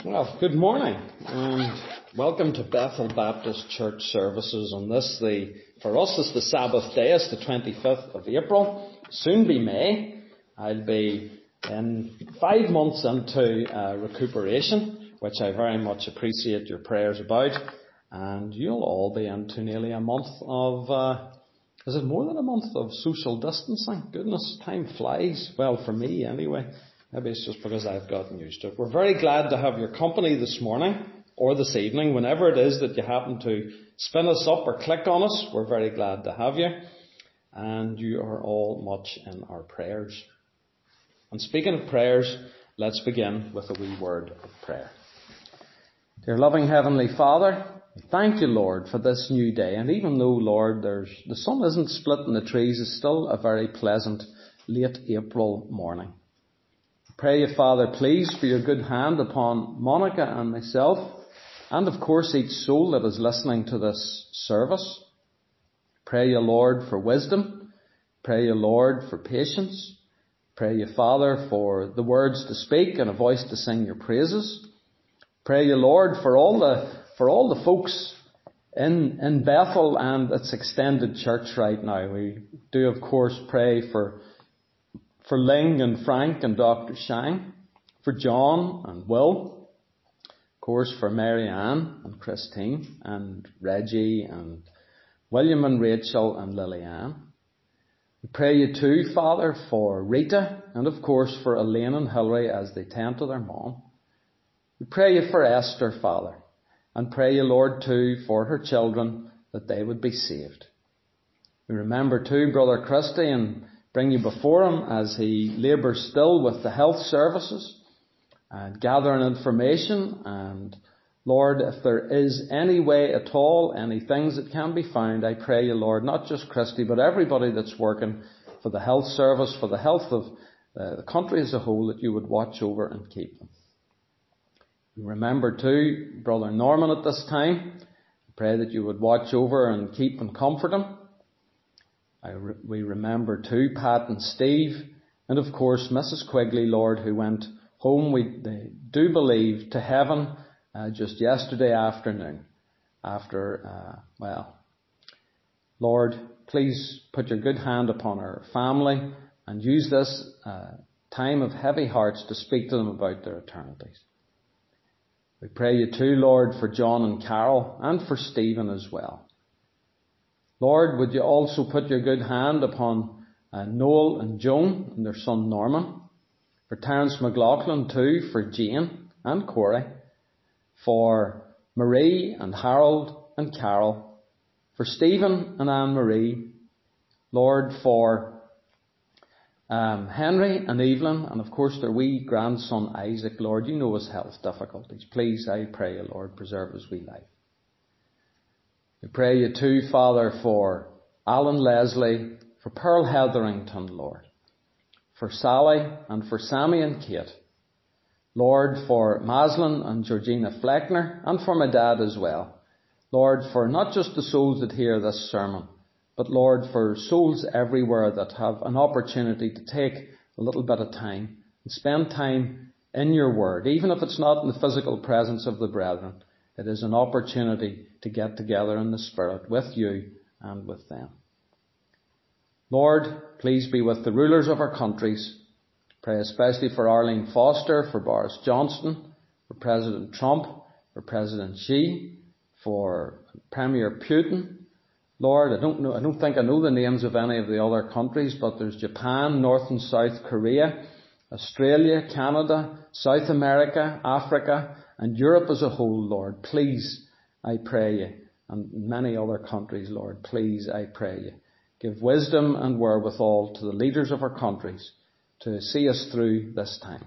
Well, good morning and welcome to Bethel Baptist Church services on this, for us it's the Sabbath day, it's the 25th of April, soon be May. I'll be in 5 months into recuperation, which I very much appreciate your prayers about, and you'll all be into nearly a month of, is it more than a month of social distancing? Goodness, time flies. Well, for me anyway. Maybe it's just because I've gotten used to it. We're very glad to have your company this morning or this evening, whenever it is that you happen to spin us up or click on us. We're very glad to have you. And you are all much in our prayers. And speaking of prayers, let's begin with a wee word of prayer. Dear loving Heavenly Father, thank you, Lord, for this new day. And even though, Lord, the sun isn't split in the trees, it's still a very pleasant late April morning. Pray you, Father, please, for your good hand upon Monica and myself, and of course each soul that is listening to this service. Pray you, Lord, for wisdom. Pray you, Lord, for patience. Pray you, Father, for the words to speak and a voice to sing your praises. Pray you, Lord, for all the folks in Bethel and its extended church right now. We do, of course, pray for Ling and Frank and Dr. Shang, for John and Will, of course for Mary Ann and Christine and Reggie and William and Rachel and Lillian. We pray you too, Father, for Rita and of course for Elaine and Hilary as they tend to their mom. We pray you for Esther, Father, and pray you, Lord, too, for her children that they would be saved. We remember too Brother Christy and bring you before him as he labours still with the health services and gathering information. And Lord, if there is any way at all, any things that can be found, I pray you, Lord, not just Christy, but everybody that's working for the health service, for the health of the country as a whole, that you would watch over and keep them. We remember too Brother Norman at this time. I pray that you would watch over and keep and comfort him. We remember too Pat and Steve, and of course Mrs. Quigley, Lord, who went home, they do believe, to heaven just yesterday afternoon. Lord, please put your good hand upon her family and use this time of heavy hearts to speak to them about their eternities. We pray you too, Lord, for John and Carol and for Stephen as well. Lord, would you also put your good hand upon Noel and Joan and their son Norman, for Terence McLaughlin too, for Jane and Corey, for Marie and Harold and Carol, for Stephen and Anne-Marie, Lord, for Henry and Evelyn, and of course their wee grandson Isaac. Lord, you know his health difficulties. Please, I pray you, Lord, preserve his wee life. We pray you too, Father, for Alan Leslie, for Pearl Hetherington, Lord, for Sally and for Sammy and Kate. Lord, for Maslin and Georgina Fleckner, and for my dad as well. Lord, for not just the souls that hear this sermon, but Lord, for souls everywhere that have an opportunity to take a little bit of time and spend time in your word, even if it's not in the physical presence of the brethren. It is an opportunity to get together in the Spirit with you and with them. Lord, please be with the rulers of our countries. Pray especially for Arlene Foster, for Boris Johnson, for President Trump, for President Xi, for Premier Putin. Lord, I don't think I know the names of any of the other countries, but there's Japan, North and South Korea, Australia, Canada, South America, Africa, and Europe as a whole, Lord. Please, I pray you, and many other countries, Lord, please, I pray you, give wisdom and wherewithal to the leaders of our countries to see us through this time.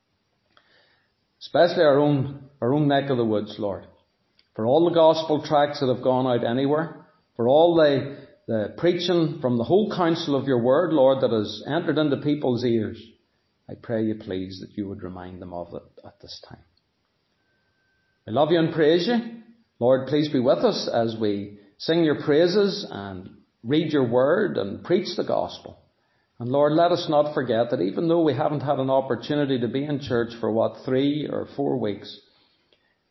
Especially our own neck of the woods, Lord. For all the gospel tracts that have gone out anywhere, for all the preaching from the whole counsel of your word, Lord, that has entered into people's ears, I pray you, please, that you would remind them of it at this time. I love you and praise you. Lord, please be with us as we sing your praises and read your word and preach the gospel. And Lord, let us not forget that even though we haven't had an opportunity to be in church for 3 or 4 weeks,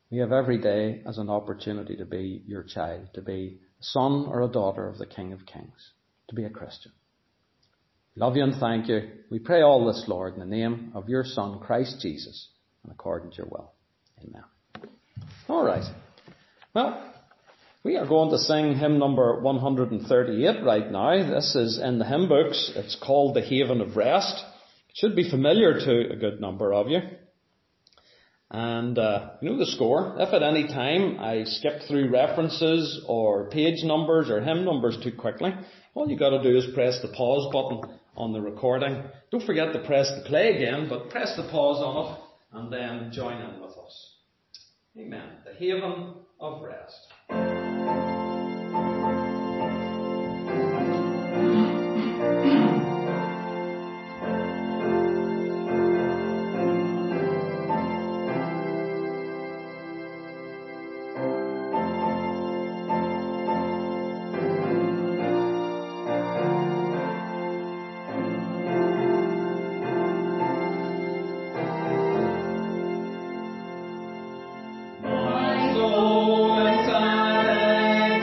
We have every day as an opportunity to be your child, to be a son or a daughter of the King of Kings, to be a Christian. Love you and thank you. We pray all this, Lord, in the name of your Son, Christ Jesus, and according to your will. Amen. All right. Well, we are going to sing hymn number 138 right now. This is in the hymn books. It's called The Haven of Rest. It should be familiar to a good number of you. And you know the score. If at any time I skip through references or page numbers or hymn numbers too quickly, all you got to do is press the pause button on the recording. Don't forget to press the play again, but press the pause on it and then join in with us. Amen. The Haven of Rest. My soul is silent.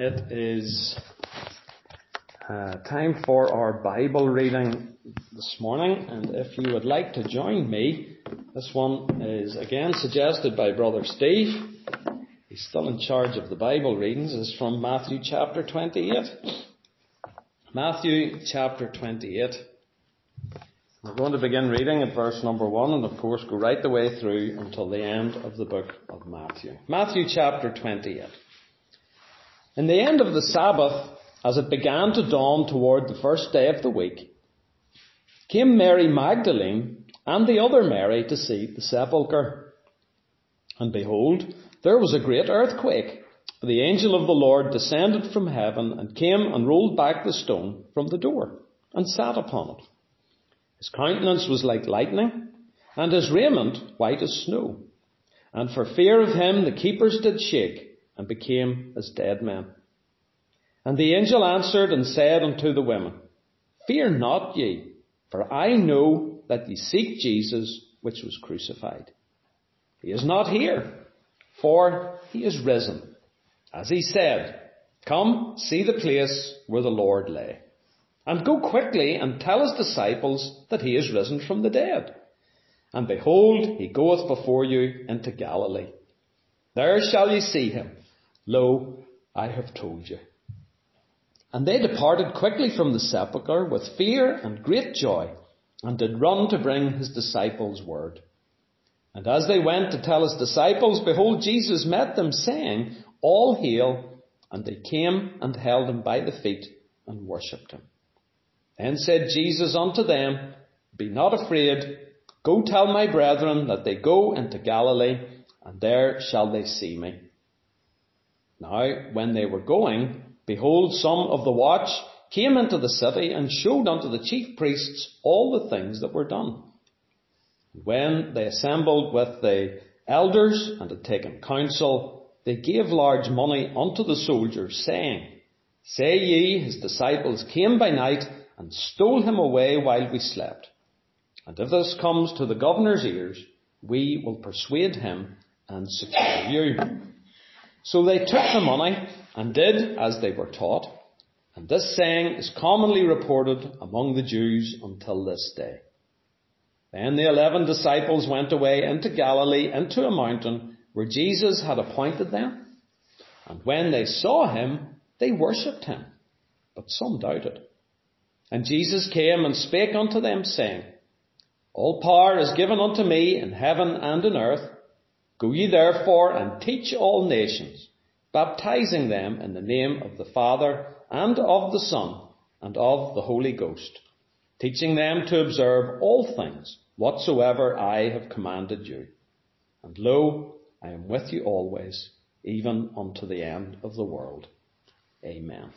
It is time for our Bible reading this morning, and if you would like to join me, this one is again suggested by Brother Steve. He's still in charge of the Bible readings. It's from Matthew chapter 28. Matthew chapter 28. We're going to begin reading at verse number 1 and of course go right the way through until the end of the book of Matthew. Matthew chapter 28. In the end of the Sabbath, as it began to dawn toward the first day of the week, came Mary Magdalene and the other Mary to see the sepulchre. And behold, there was a great earthquake, for the angel of the Lord descended from heaven and came and rolled back the stone from the door and sat upon it. His countenance was like lightning, and his raiment white as snow. And for fear of him the keepers did shake, and became as dead men. And the angel answered and said unto the women, Fear not ye, for I know that ye seek Jesus, which was crucified. He is not here, for he is risen. As he said, Come, see the place where the Lord lay. And go quickly and tell his disciples that he is risen from the dead. And behold, he goeth before you into Galilee. There shall ye see him. Lo, I have told you. And they departed quickly from the sepulchre with fear and great joy, and did run to bring his disciples word. And as they went to tell his disciples, behold, Jesus met them, saying, All hail. And they came and held him by the feet and worshipped him. Then said Jesus unto them, Be not afraid. Go tell my brethren that they go into Galilee, and there shall they see me. Now, when they were going, behold, some of the watch came into the city and showed unto the chief priests all the things that were done. When they assembled with the elders and had taken counsel, they gave large money unto the soldiers, saying, Say ye, his disciples came by night and stole him away while we slept. And if this comes to the governor's ears, we will persuade him and secure you. So they took the money and did as they were taught. And this saying is commonly reported among the Jews until this day. Then the 11 disciples went away into Galilee, into a mountain where Jesus had appointed them. And when they saw him, they worshipped him, but some doubted. And Jesus came and spake unto them, saying, All power is given unto me in heaven and in earth. Go ye therefore and teach all nations, baptizing them in the name of the Father and of the Son and of the Holy Ghost, teaching them to observe all things whatsoever I have commanded you. And lo, I am with you always, even unto the end of the world. Amen.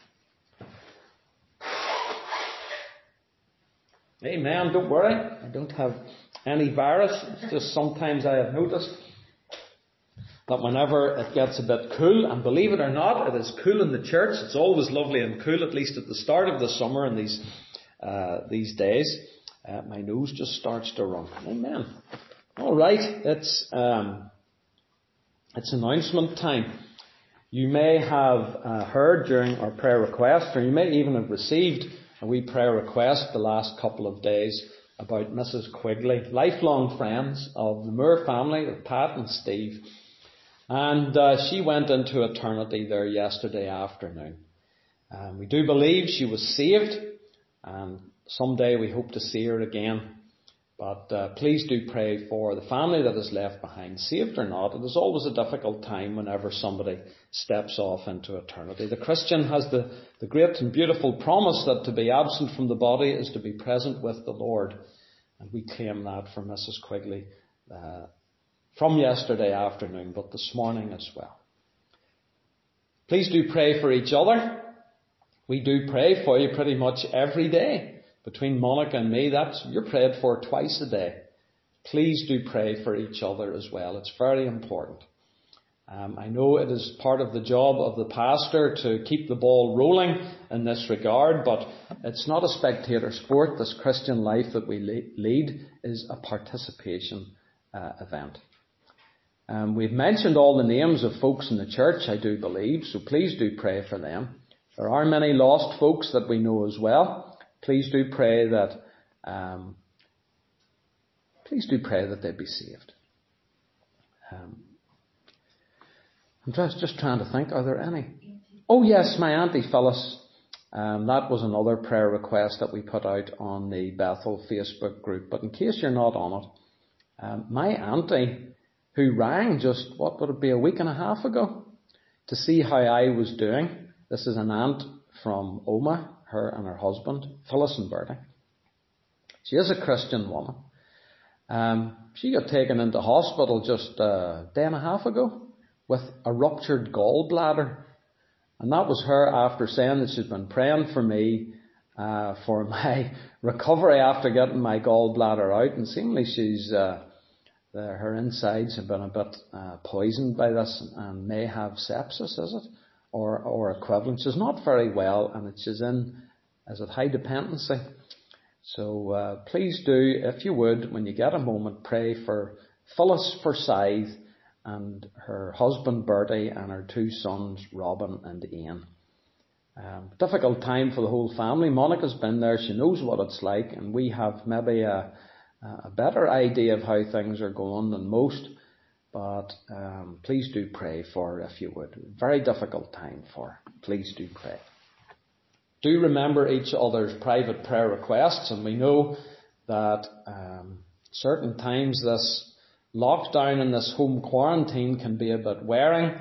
Amen. Don't worry, I don't have any virus. It's just sometimes I have noticed that whenever it gets a bit cool, and believe it or not, it is cool in the church. It's always lovely and cool, at least at the start of the summer and these days. My nose just starts to run. Amen. All right, it's announcement time. You may have heard during our prayer request, or you may even have received a wee prayer request the last couple of days about Mrs. Quigley, lifelong friends of the Moore family, of Pat and Steve. And she went into eternity there yesterday afternoon. We do believe she was saved, and someday we hope to see her again. But please do pray for the family that is left behind, saved or not. It is always a difficult time whenever somebody steps off into eternity. The Christian has the great and beautiful promise that to be absent from the body is to be present with the Lord. And we claim that for Mrs. Quigley from yesterday afternoon, but this morning as well. Please do pray for each other. We do pray for you pretty much every day. Between Monica and me, you're prayed for twice a day. Please do pray for each other as well. It's very important. I know it is part of the job of the pastor to keep the ball rolling in this regard, but it's not a spectator sport. This Christian life that we lead is a participation event. We've mentioned all the names of folks in the church, I do believe, so please do pray for them. There are many lost folks that we know as well. Please do pray that they be saved. I'm just trying to think, are there any? Oh yes, my Auntie Phyllis. That was another prayer request that we put out on the Bethel Facebook group. But in case you're not on it, my auntie, who rang just, what would it be, a week and a half ago, to see how I was doing. This is an aunt from Omagh, her and her husband, Phyllis and Bertie. She is a Christian woman. She got taken into hospital just a day and a half ago with a ruptured gallbladder. And that was her after saying that she'd been praying for me for my recovery after getting my gallbladder out. And seemingly her insides have been a bit poisoned by this and may have sepsis, is it? Or equivalent. She's not very well, and she's in, high dependency. So please do, if you would, when you get a moment, pray for Phyllis Forsyth and her husband Bertie and her two sons Robin and Ian. Difficult time for the whole family. Monica's been there, she knows what it's like, and we have maybe a better idea of how things are going than most. But please do pray for her if you would. Very difficult time for her. Please do pray. Do remember each other's private prayer requests, and we know that certain times this lockdown and this home quarantine can be a bit wearing.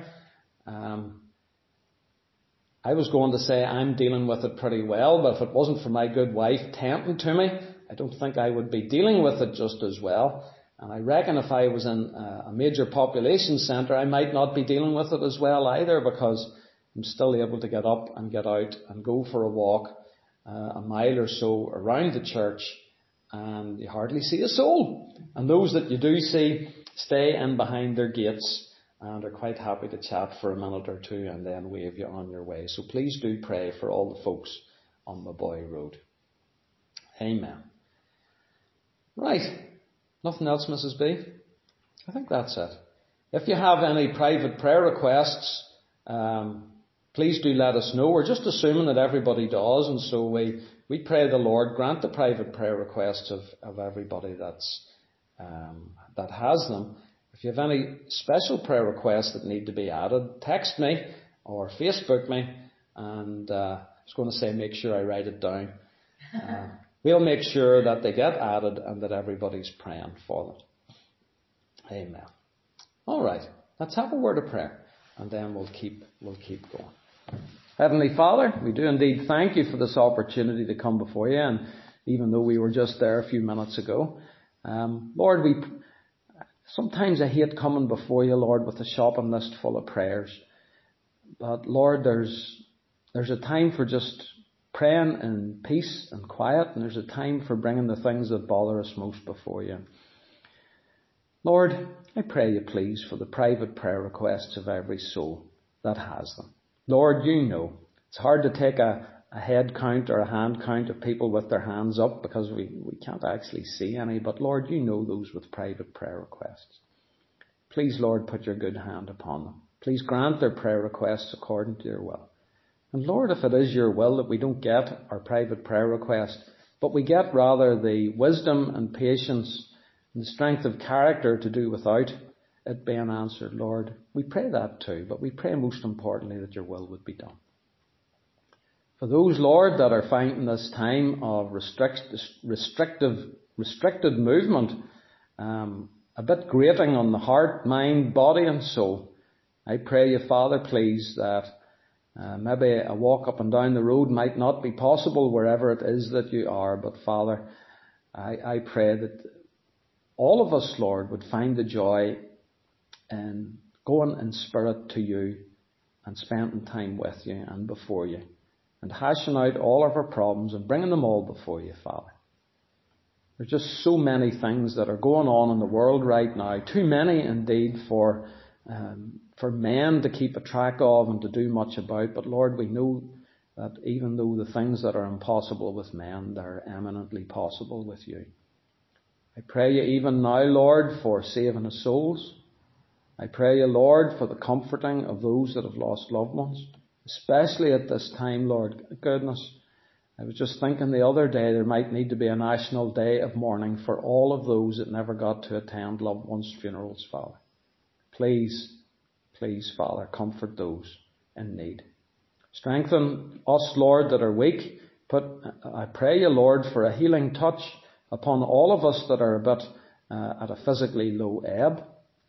I was going to say I'm dealing with it pretty well, but if it wasn't for my good wife tending to me, I don't think I would be dealing with it just as well. And I reckon if I was in a major population centre, I might not be dealing with it as well either, because I'm still able to get up and get out and go for a walk a mile or so around the church, and you hardly see a soul. And those that you do see stay in behind their gates and are quite happy to chat for a minute or two and then wave you on your way. So please do pray for all the folks on Maboy Road. Amen. Right. Nothing else, Mrs. B? I think that's it. If you have any private prayer requests, please do let us know. We're just assuming that everybody does, and so we pray the Lord grant the private prayer requests of everybody that has them. If you have any special prayer requests that need to be added, text me or Facebook me, and I was going to say make sure I write it down. We'll make sure that they get added and that everybody's praying for them. Amen. All right, let's have a word of prayer, and then we'll keep going. Heavenly Father, we do indeed thank you for this opportunity to come before you, and even though we were just there a few minutes ago, Lord, sometimes I hate coming before you, Lord, with a shopping list full of prayers. But Lord, there's a time for just praying in peace and quiet, and there's a time for bringing the things that bother us most before you. Lord, I pray you please for the private prayer requests of every soul that has them. Lord, you know. It's hard to take a head count or a hand count of people with their hands up because we can't actually see any, but Lord, you know those with private prayer requests. Please, Lord, put your good hand upon them. Please grant their prayer requests according to your will. And Lord, if it is your will that we don't get our private prayer request, but we get rather the wisdom and patience and the strength of character to do without it being answered, Lord, we pray that too, but we pray most importantly that your will would be done. For those, Lord, that are finding this time of restricted movement a bit grating on the heart, mind, body and soul, I pray you, Father, please, that maybe a walk up and down the road might not be possible wherever it is that you are, but Father, I pray that all of us, Lord, would find the joy in going in spirit to you and spending time with you and before you and hashing out all of our problems and bringing them all before you, Father. There's just so many things that are going on in the world right now, too many indeed for men to keep a track of and to do much about. But Lord, we know that even though the things that are impossible with men, they're eminently possible with you. I pray you even now, Lord, for saving the souls. I pray you, Lord, for the comforting of those that have lost loved ones, especially at this time, Lord. Goodness, I was just thinking the other day there might need to be a national day of mourning for all of those that never got to attend loved ones' funerals, Father. Please, Father, comfort those in need. Strengthen us, Lord, that are weak. I pray you, Lord, for a healing touch upon all of us that are a bit at a physically low ebb.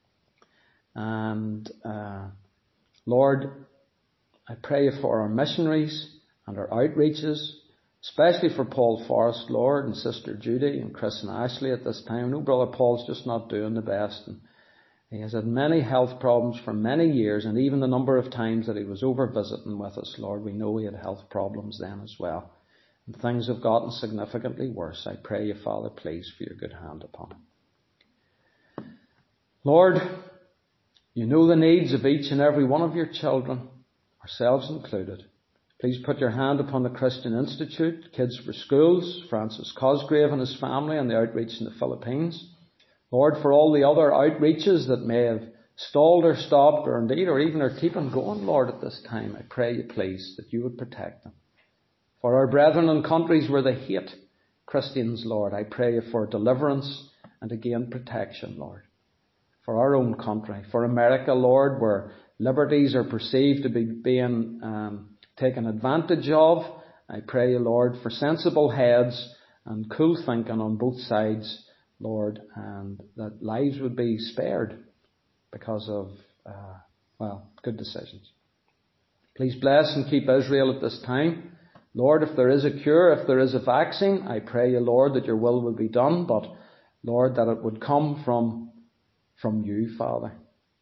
And Lord, I pray you for our missionaries and our outreaches, especially for Paul Forrest, Lord, and Sister Judy and Chris and Ashley at this time. I know Brother Paul's just not doing the best, and he has had many health problems for many years, and even the number of times that he was over visiting with us, Lord, we know he had health problems then as well. And things have gotten significantly worse. I pray you, Father, please, for your good hand upon him. Lord, you know the needs of each and every one of your children, ourselves included. Please put your hand upon the Christian Institute, Kids for Schools, Francis Cosgrave and his family, and the outreach in the Philippines. Lord, for all the other outreaches that may have stalled or stopped or indeed or even are keeping going, Lord, at this time, I pray you, please, that you would protect them. For our brethren in countries where they hate Christians, Lord, I pray you for deliverance and again protection, Lord. For our own country, for America, Lord, where liberties are perceived to be being taken advantage of, I pray you, Lord, for sensible heads and cool thinking on both sides, Lord, and that lives would be spared because of, good decisions. Please bless and keep Israel at this time. Lord, if there is a cure, if there is a vaccine, I pray you, Lord, that your will be done, but, Lord, that it would come from you, Father.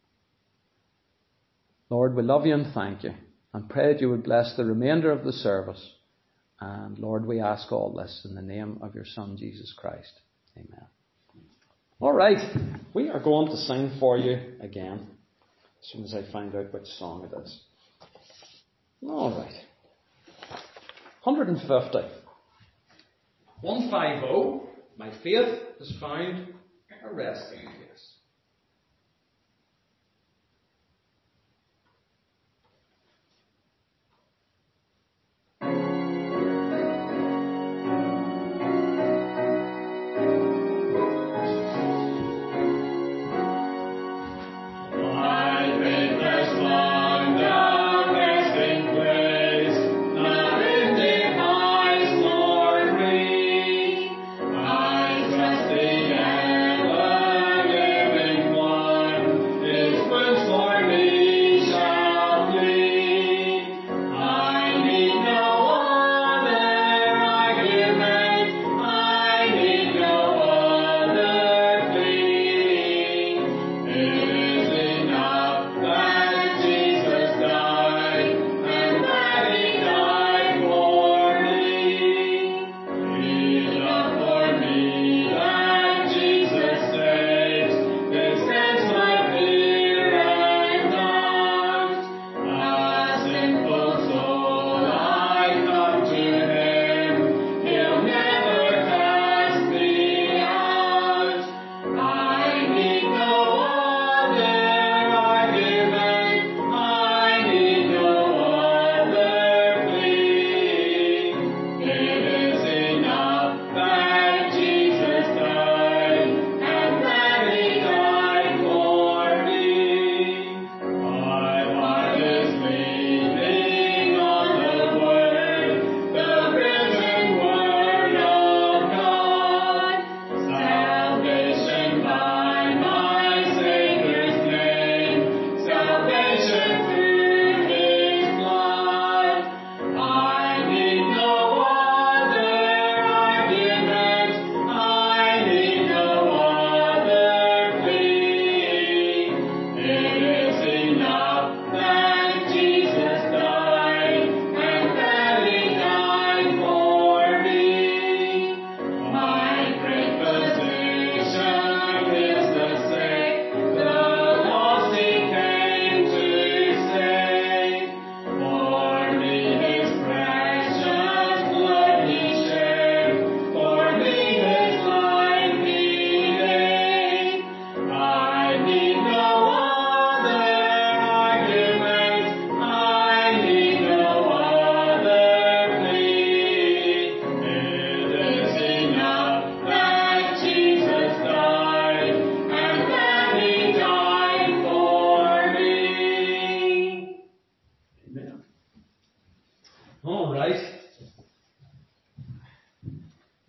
Lord, we love you and thank you, and pray that you would bless the remainder of the service. And, Lord, we ask all this in the name of your Son, Jesus Christ. Amen. All right, we are going to sing for you again, as soon as I find out which song it is. All right. 150. 150. My faith is found a resting place. I trust the ever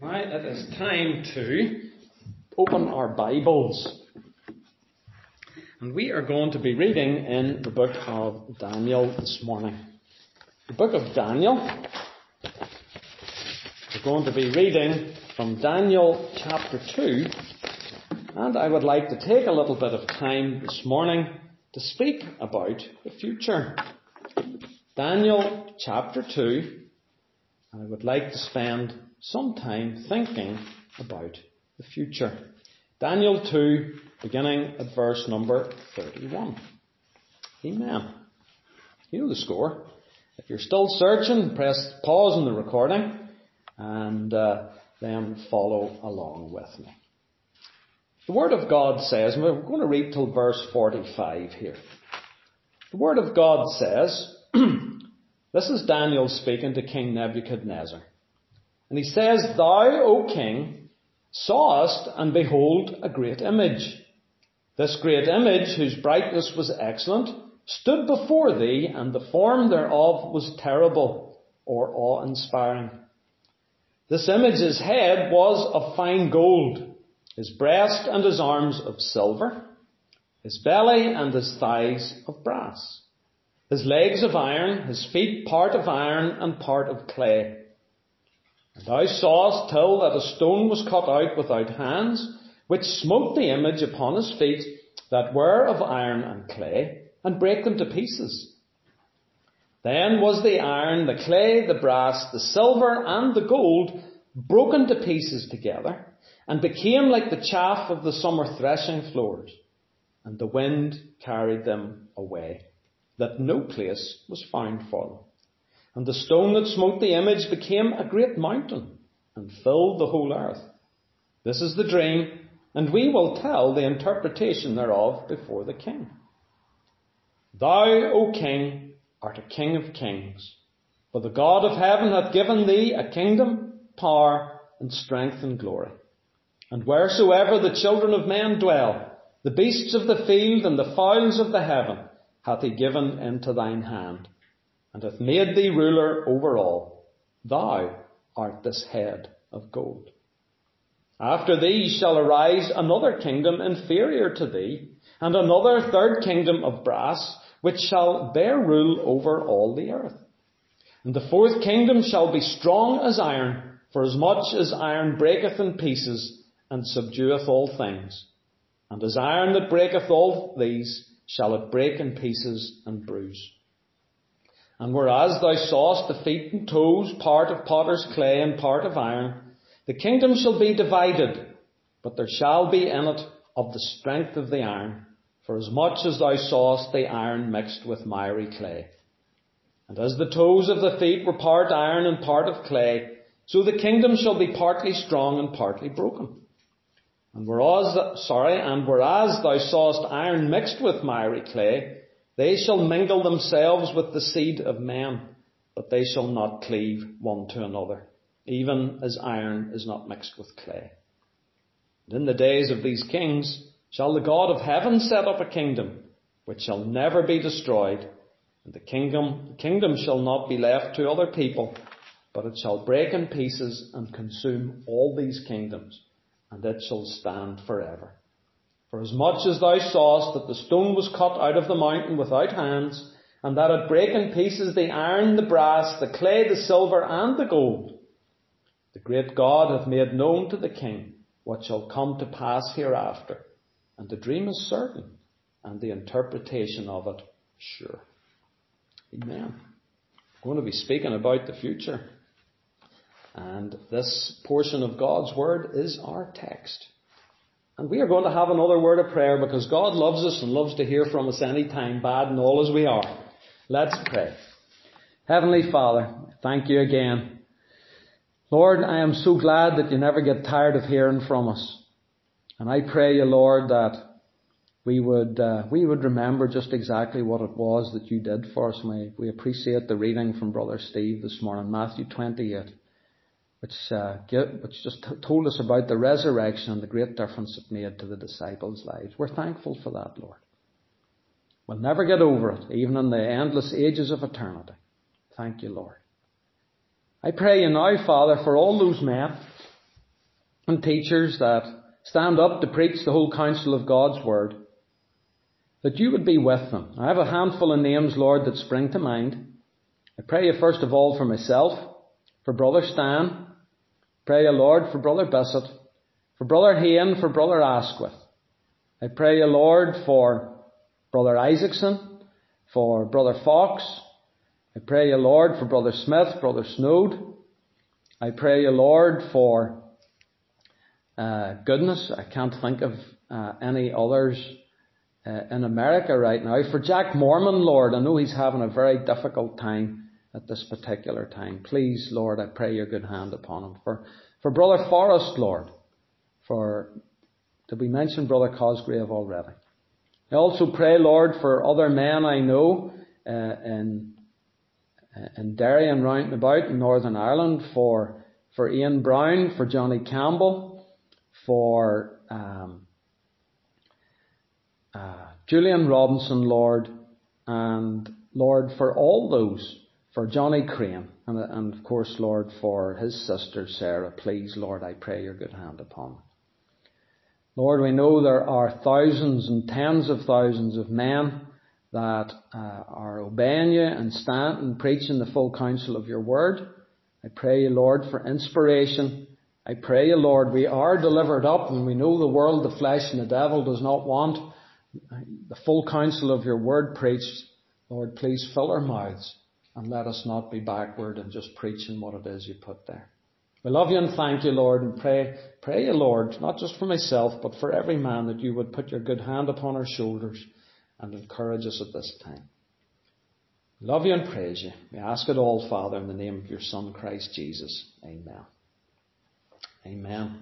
Right, it is time to open our Bibles. And we are going to be reading in the book of Daniel this morning. The book of Daniel. We're going to be reading from Daniel chapter 2. And I would like to take a little bit of time this morning to speak about the future. Daniel chapter 2. And I would like to spend some time thinking about the future. Daniel 2, beginning at verse number 31. Amen. You know the score. If you're still searching, press pause on the recording and then follow along with me. The Word of God says, and we're going to read till verse 45 here. The Word of God says, this is Daniel speaking to King Nebuchadnezzar. And he says, Thou, O king, sawest, and behold, a great image. This great image, whose brightness was excellent, stood before thee, and the form thereof was terrible, or awe-inspiring. This image's head was of fine gold, his breast and his arms of silver, his belly and his thighs of brass, his legs of iron, his feet part of iron and part of clay. And thou sawest till that a stone was cut out without hands, which smote the image upon his feet, that were of iron and clay, and brake them to pieces. Then was the iron, the clay, the brass, the silver, and the gold broken to pieces together, and became like the chaff of the summer threshing floors, and the wind carried them away, that no place was found for them. And the stone that smote the image became a great mountain, and filled the whole earth. This is the dream, and we will tell the interpretation thereof before the king. Thou, O king, art a king of kings, for the God of heaven hath given thee a kingdom, power, and strength and glory. And wheresoever the children of men dwell, the beasts of the field and the fowls of the heaven hath he given into thine hand, and hath made thee ruler over all. Thou art this head of gold. After thee shall arise another kingdom inferior to thee, and another third kingdom of brass, which shall bear rule over all the earth. And the fourth kingdom shall be strong as iron, for as much as iron breaketh in pieces, and subdueth all things. And as iron that breaketh all these, shall it break in pieces and bruise. And whereas thou sawest the feet and toes, part of potter's clay and part of iron, the kingdom shall be divided, but there shall be in it of the strength of the iron, for as much as thou sawest the iron mixed with miry clay. And as the toes of the feet were part iron and part of clay, so the kingdom shall be partly strong and partly broken. And whereas thou sawest iron mixed with miry clay, they shall mingle themselves with the seed of men, but they shall not cleave one to another, even as iron is not mixed with clay. And in the days of these kings shall the God of heaven set up a kingdom, which shall never be destroyed, and the kingdom shall not be left to other people, but it shall break in pieces and consume all these kingdoms, and it shall stand forever. For as much as thou sawest that the stone was cut out of the mountain without hands, and that it brake in pieces the iron, the brass, the clay, the silver, and the gold, the great God hath made known to the king what shall come to pass hereafter, and the dream is certain, and the interpretation of it sure. Amen. I'm going to be speaking about the future, and this portion of God's Word is our text. And we are going to have another word of prayer because God loves us and loves to hear from us any time, bad and all as we are. Let's pray. Heavenly Father, thank you again. Lord, I am so glad that you never get tired of hearing from us. And I pray you, Lord, that we would remember just exactly what it was that you did for us. We appreciate the reading from Brother Steve this morning, Matthew 28. Which just told us about the resurrection and the great difference it made to the disciples' lives. We're thankful for that, Lord. We'll never get over it, even in the endless ages of eternity. Thank you, Lord. I pray you now, Father, for all those men and teachers that stand up to preach the whole counsel of God's Word, that you would be with them. I have a handful of names, Lord, that spring to mind. I pray you first of all for myself, for Brother Stan. Pray you, Lord, for Brother Bissett, for Brother Hayne, for Brother Asquith. I pray you, Lord, for Brother Isaacson, for Brother Fox. I pray you, Lord, for Brother Smith, Brother Snowd. I pray you, Lord, for goodness, I can't think of any others in America right now. For Jack Mormon, Lord, I know he's having a very difficult time at this particular time. Please, Lord, I pray your good hand upon him. For Brother Forrest, Lord, did we mention Brother Cosgrave already? I also pray, Lord, for other men I know in Derry and round about in Northern Ireland, for Ian Brown, for Johnny Campbell, for Julian Robinson, Lord, and Lord, for all those, for Johnny Crane, and of course, Lord, for his sister Sarah. Please, Lord, I pray your good hand upon them. Lord, we know there are thousands and tens of thousands of men that are obeying you and stand and preaching the full counsel of your word. I pray you, Lord, for inspiration. I pray you, Lord, we are delivered up, and we know the world, the flesh and the devil does not want the full counsel of your word preached. Lord, please fill our mouths and let us not be backward in just preaching what it is you put there. We love you and thank you, Lord, and pray you, Lord, not just for myself, but for every man, that you would put your good hand upon our shoulders and encourage us at this time. We love you and praise you. We ask it all, Father, in the name of your Son, Christ Jesus. Amen. Amen.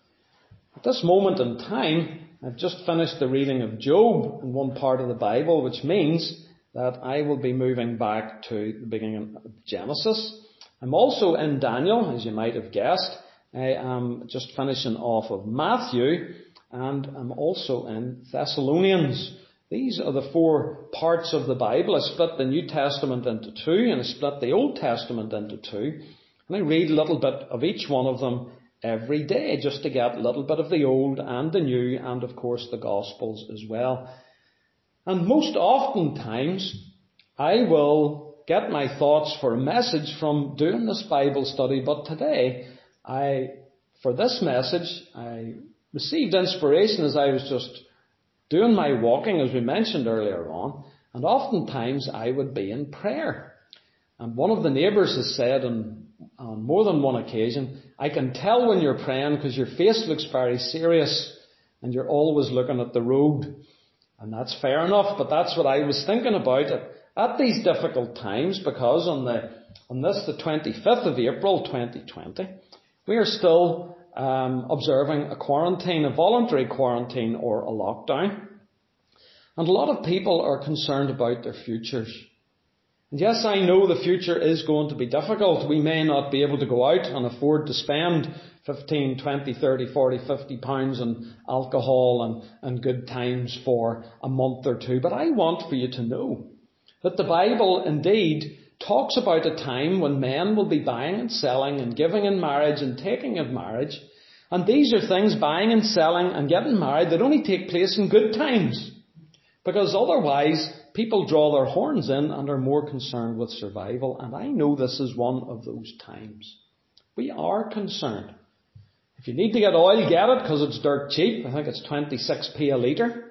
At this moment in time, I've just finished the reading of Job in one part of the Bible, which means that I will be moving back to the beginning of Genesis. I'm also in Daniel, as you might have guessed. I am just finishing off of Matthew, and I'm also in Thessalonians. These are the four parts of the Bible. I split the New Testament into two, and I split the Old Testament into two. And I read a little bit of each one of them every day, just to get a little bit of the Old and the New, and of course the Gospels as well. And most oftentimes, I will get my thoughts for a message from doing this Bible study, but today, for this message, I received inspiration as I was just doing my walking, as we mentioned earlier on, and oftentimes I would be in prayer. And one of the neighbours has said on more than one occasion, I can tell when you're praying because your face looks very serious and you're always looking at the road. And that's fair enough, but that's what I was thinking about at these difficult times, because on the 25th of April 2020, we are still observing a quarantine, a voluntary quarantine or a lockdown. And a lot of people are concerned about their futures. And yes, I know the future is going to be difficult. We may not be able to go out and afford to spend 15, 20, 30, 40, 50 pounds on alcohol and good times for a month or two. But I want for you to know that the Bible indeed talks about a time when men will be buying and selling and giving in marriage and taking of marriage. And these are things, buying and selling and getting married, that only take place in good times. Because otherwise, people draw their horns in and are more concerned with survival. And I know this is one of those times. We are concerned. If you need to get oil, get it, because it's dirt cheap. I think it's 26p a litre.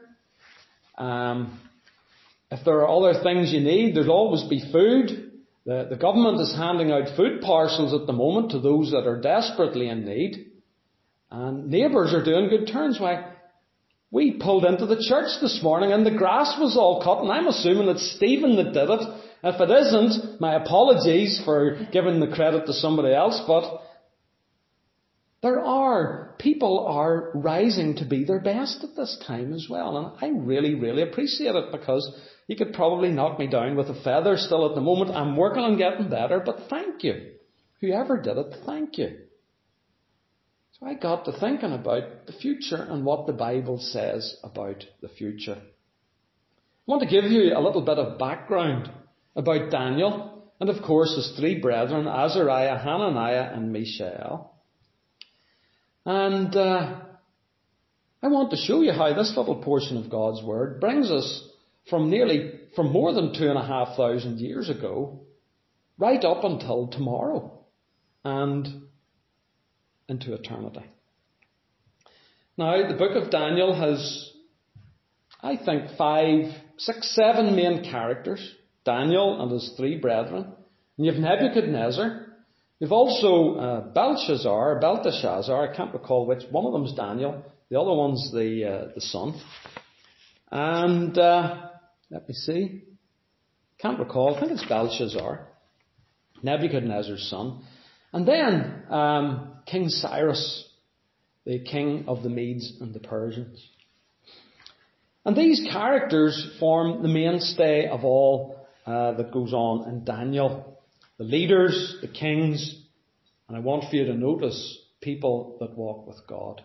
If there are other things you need, there'll always be food. The government is handing out food parcels at the moment to those that are desperately in need. And neighbours are doing good turns. Why? We pulled into the church this morning and the grass was all cut, and I'm assuming it's Stephen that did it. If it isn't, my apologies for giving the credit to somebody else, but people are rising to be their best at this time as well. And I really, really appreciate it, because you could probably knock me down with a feather still at the moment. I'm working on getting better, but thank you. Whoever did it, thank you. So I got to thinking about the future and what the Bible says about the future. I want to give you a little bit of background about Daniel, and of course his three brethren, Azariah, Hananiah and Mishael. And I want to show you how this little portion of God's Word brings us from more than 2,500 years ago, right up until tomorrow and into eternity. Now, the book of Daniel has, I think, 5, 6, 7 main characters. Daniel and his 3 brethren. And you have Nebuchadnezzar. You've also Belteshazzar, I can't recall which. One of them's Daniel. The other one's the son. And let me see. Can't recall. I think it's Belshazzar, Nebuchadnezzar's son. And then King Cyrus, the king of the Medes and the Persians. And these characters form the mainstay of all that goes on in Daniel. The leaders, the kings, and I want for you to notice people that walk with God.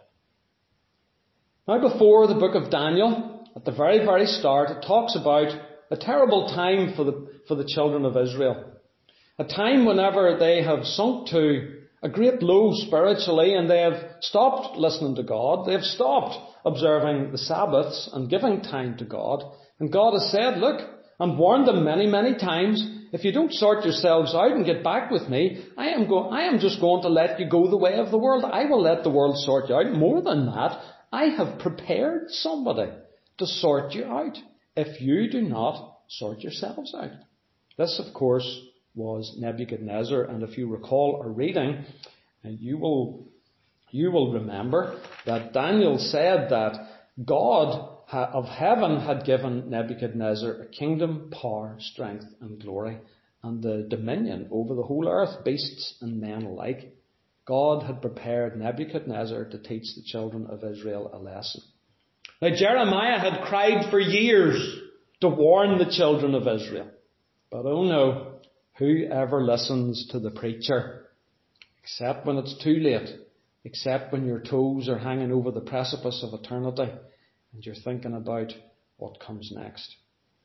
Now, before the book of Daniel, at the very, very start, it talks about a terrible time for the children of Israel. A time whenever they have sunk to a great low spiritually, and they have stopped listening to God. They have stopped observing the Sabbaths and giving time to God. And God has said, look, and warned them many, many times, if you don't sort yourselves out and get back with me, I am just going to let you go the way of the world. I will let the world sort you out. More than that, I have prepared somebody to sort you out if you do not sort yourselves out. This, of course, was Nebuchadnezzar, and if you recall our reading, and you will remember that Daniel said that God of heaven had given Nebuchadnezzar a kingdom, power, strength and glory, and the dominion over the whole earth, beasts and men alike. God had prepared Nebuchadnezzar to teach the children of Israel a lesson. Now, Jeremiah had cried for years to warn the children of Israel. But oh no, who ever listens to the preacher? Except when it's too late. Except when your toes are hanging over the precipice of eternity and you're thinking about what comes next.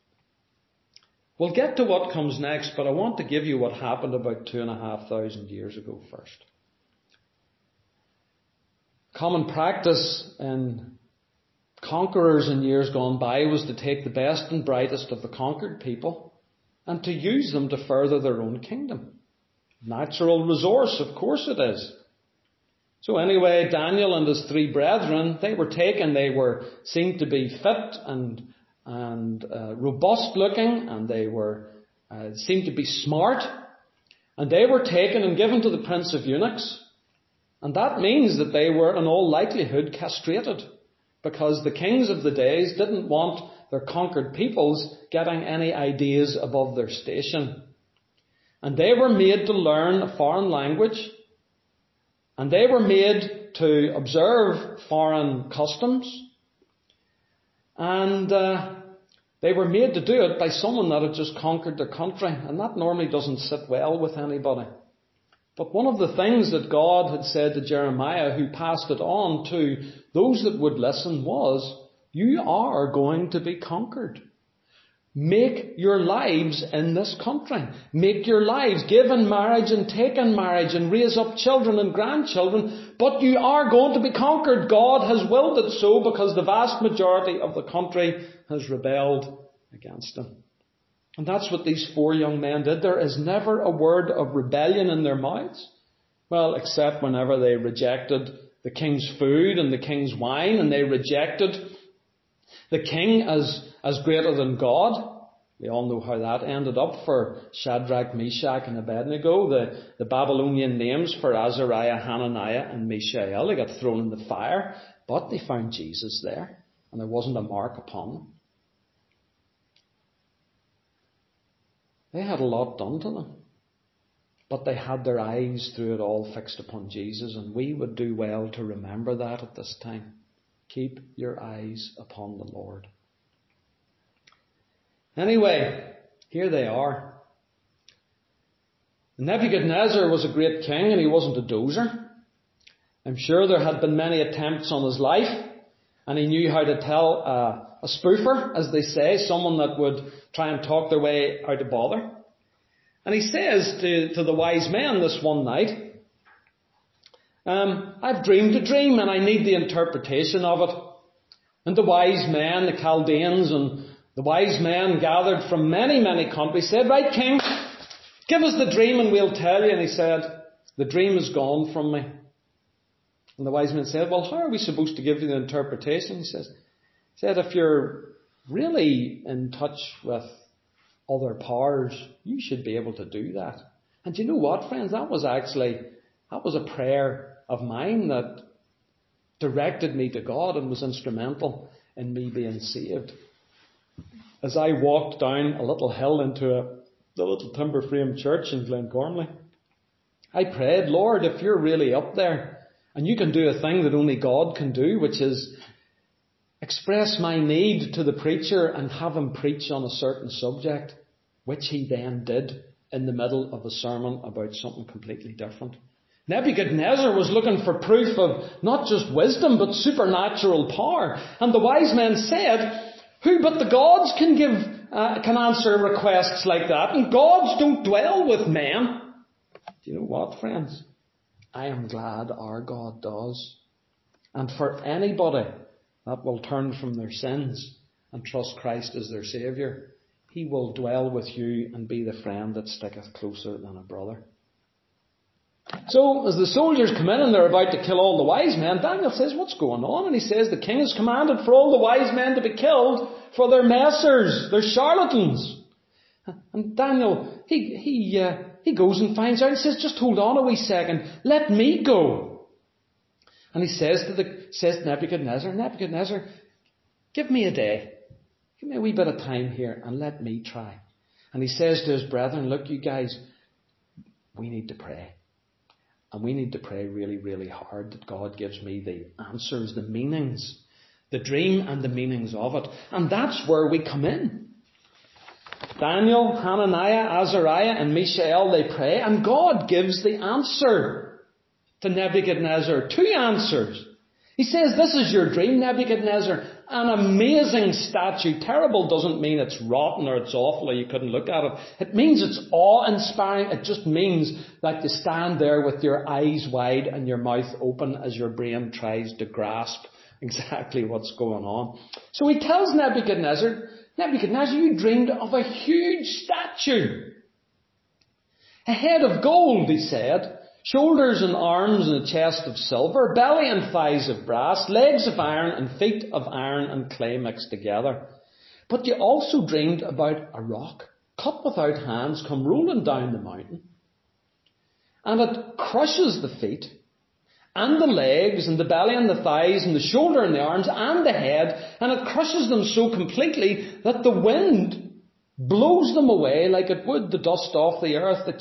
We'll get to what comes next, but I want to give you what happened about 2,500 years ago first. Common practice in conquerors in years gone by was to take the best and brightest of the conquered people and to use them to further their own kingdom. Natural resource, of course it is. So anyway, Daniel and his 3 brethren, they were taken, seemed to be fit and robust looking, and they seemed to be smart, and they were taken and given to the prince of eunuchs. And that means that they were in all likelihood castrated, because the kings of the days didn't want their conquered peoples getting any ideas above their station. And they were made to learn a foreign language, and they were made to observe foreign customs, and they were made to do it by someone that had just conquered their country, and that normally doesn't sit well with anybody. But one of the things that God had said to Jeremiah, who passed it on to those that would listen, was, you are going to be conquered. Make your lives in this country. Make your lives, give in marriage and take in marriage and raise up children and grandchildren. But you are going to be conquered. God has willed it so because the vast majority of the country has rebelled against him. And that's what these 4 young men did. There is never a word of rebellion in their mouths. Well, except whenever they rejected the king's food and the king's wine, and they rejected the king as greater than God. We all know how that ended up for Shadrach, Meshach and Abednego. The Babylonian names for Azariah, Hananiah and Mishael. They got thrown in the fire, but they found Jesus there, and there wasn't a mark upon them. They had a lot done to them, but they had their eyes through it all fixed upon Jesus, and we would do well to remember that at this time. Keep your eyes upon the Lord. Anyway, here they are. Nebuchadnezzar was a great king, and he wasn't a dozer. I'm sure there had been many attempts on his life, and he knew how to tell a spoofer, as they say, someone that would try and talk their way out of bother. And he says to the wise men this one night, I've dreamed a dream and I need the interpretation of it. And the wise men, the Chaldeans and the wise men gathered from many, many countries said, right, king, give us the dream and we'll tell you. And he said, the dream is gone from me. And the wise men said, well, how are we supposed to give you the interpretation? He said, if you're really in touch with other powers, you should be able to do that. And you know what, friends? That was a prayer of mine that directed me to God and was instrumental in me being saved. As I walked down a little hill into the little timber frame church in Glengormley, I prayed, Lord, if you're really up there and you can do a thing that only God can do, which is express my need to the preacher and have him preach on a certain subject, which he then did in the middle of a sermon about something completely different. Nebuchadnezzar was looking for proof of not just wisdom but supernatural power. And the wise men said, who but the gods can answer requests like that? And gods don't dwell with men. Do you know what, friends? I am glad our God does. And for anybody that will turn from their sins and trust Christ as their Saviour, He will dwell with you and be the friend that sticketh closer than a brother. So, as the soldiers come in and they're about to kill all the wise men, Daniel says, what's going on? And he says, the king has commanded for all the wise men to be killed, for they're messers, they're charlatans. And Daniel, he goes and finds out and says, just hold on a wee second, let me go. And he says to Nebuchadnezzar, give me a day. Give me a wee bit of time here and let me try. And he says to his brethren, look, you guys, we need to pray. And we need to pray really, really hard that God gives me the answers, the meanings, the dream and the meanings of it. And that's where we come in. Daniel, Hananiah, Azariah and Mishael, they pray, and God gives the answer to Nebuchadnezzar. 2 answers. He says, this is your dream, Nebuchadnezzar. An amazing statue. Terrible doesn't mean it's rotten or it's awful or you couldn't look at it. It means it's awe-inspiring. It just means that you stand there with your eyes wide and your mouth open as your brain tries to grasp exactly what's going on. So he tells Nebuchadnezzar, you dreamed of a huge statue. A head of gold, he said. Shoulders and arms and a chest of silver, belly and thighs of brass, legs of iron and feet of iron and clay mixed together. But you also dreamed about a rock, cut without hands, come rolling down the mountain. And it crushes the feet, and the legs, and the belly and the thighs, and the shoulder and the arms, and the head, and it crushes them so completely that the wind blows them away like it would the dust off the earth, the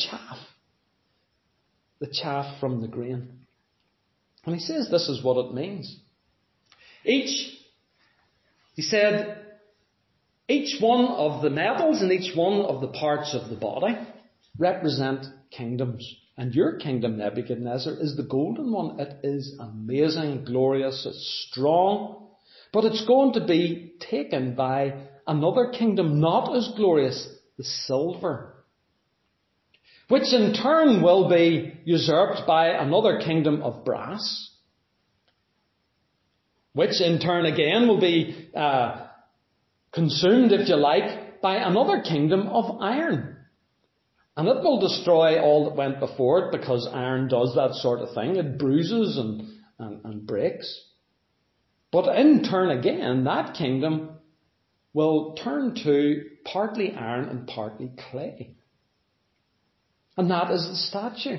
chaff from the grain. And he says this is what it means. Each one of the metals and each one of the parts of the body represent kingdoms. And your kingdom, Nebuchadnezzar, is the golden one. It is amazing, glorious, it's strong. But it's going to be taken by another kingdom not as glorious, the silver, which in turn will be usurped by another kingdom of brass, which in turn again will be consumed, if you like, by another kingdom of iron. And it will destroy all that went before it, because iron does that sort of thing. It bruises and breaks. But in turn again, that kingdom will turn to partly iron and partly clay. And that is the statue.